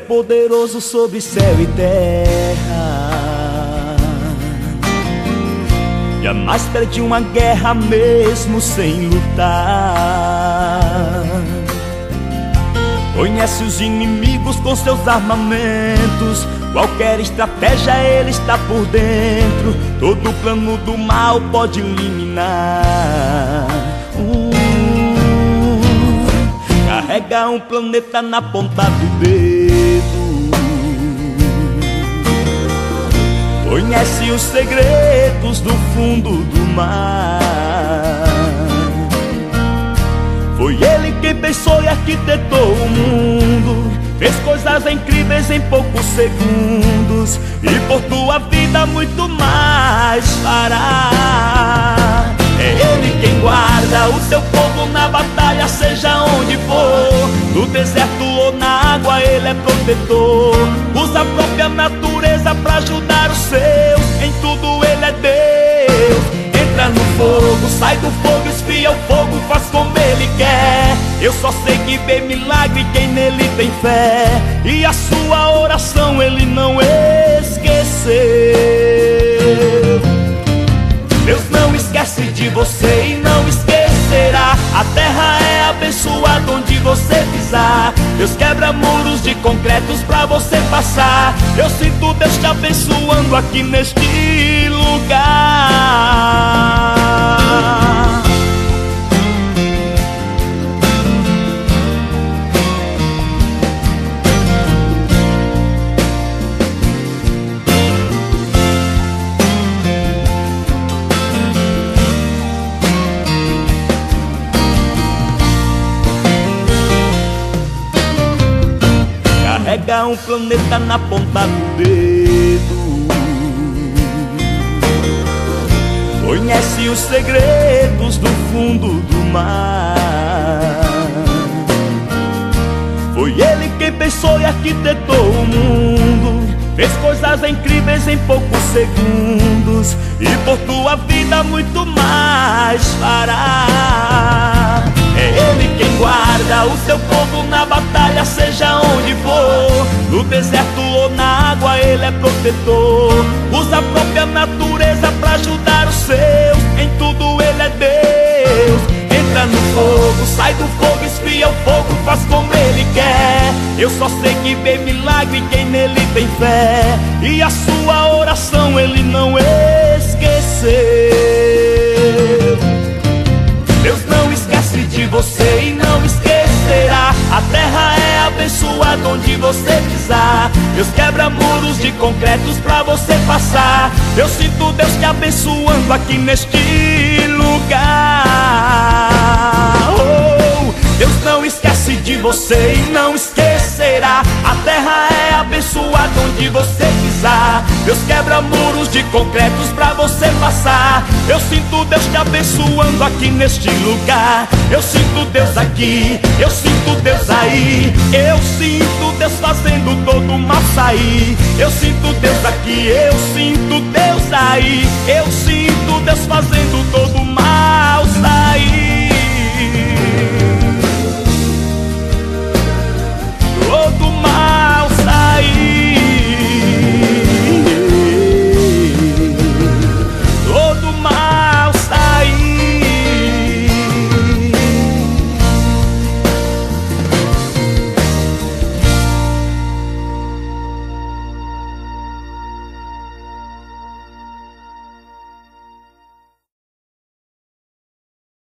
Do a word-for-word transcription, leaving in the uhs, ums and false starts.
poderoso sobre céu e terra. Jamais perdi uma guerra mesmo sem lutar. Conhece os inimigos com seus armamentos. Qualquer estratégia ele está por dentro. Todo plano do mal pode eliminar. uh, Carrega um planeta na ponta do dedo. Conhece os segredos do fundo do mar. Foi ele quem pensou e arquitetou o mundo. Fez coisas incríveis em poucos segundos. E por tua vida muito mais fará. É ele quem guarda o teu povo na batalha, seja onde for. No deserto ou na água ele é protetor. Usa a própria natureza pra ajudar os seus. Em tudo ele é Deus. Entra no fogo, sai do fogo, esfria o fogo, faz como ele quer. Eu só sei que vê milagre quem nele tem fé. E a sua oração ele não esqueceu. Deus não esquece de você e não esquecerá. A terra é abençoada onde você pisar. Deus quebra muros de concretos pra você passar. Eu sinto Deus te abençoando aqui neste lugar. Carrega um planeta na ponta do dedo. Conhece os segredos do fundo do mar. Foi ele quem pensou e arquitetou o mundo. Fez coisas incríveis em poucos segundos. E por tua vida muito mais fará. É ele quem guarda o seu povo na batalha, seja onde for. No deserto ou na água ele é protetor. Usa a própria natureza pra ajudar os seus. Em tudo ele é Deus. Entra no fogo, sai do fogo, esfria o fogo, faz como ele quer. Eu só sei que vê milagre quem nele tem fé. E a sua oração ele não esqueceu. Deus não esquece de você e não esquecerá. A terra é abençoada onde você pisar. Deus quebra muros de concretos pra você passar. Eu sinto Deus te abençoando aqui neste lugar. oh, Deus não esquece de você e não esquecerá. A terra é abençoada onde você pisar. Deus quebra muros de concretos pra você passar. Eu sinto Deus te abençoando aqui neste lugar. Eu sinto Deus aqui, eu sinto Deus aí. Eu sinto Deus fazendo todo o mal sair. Eu sinto Deus aqui, eu sinto Deus aí. Eu sinto Deus fazendo todo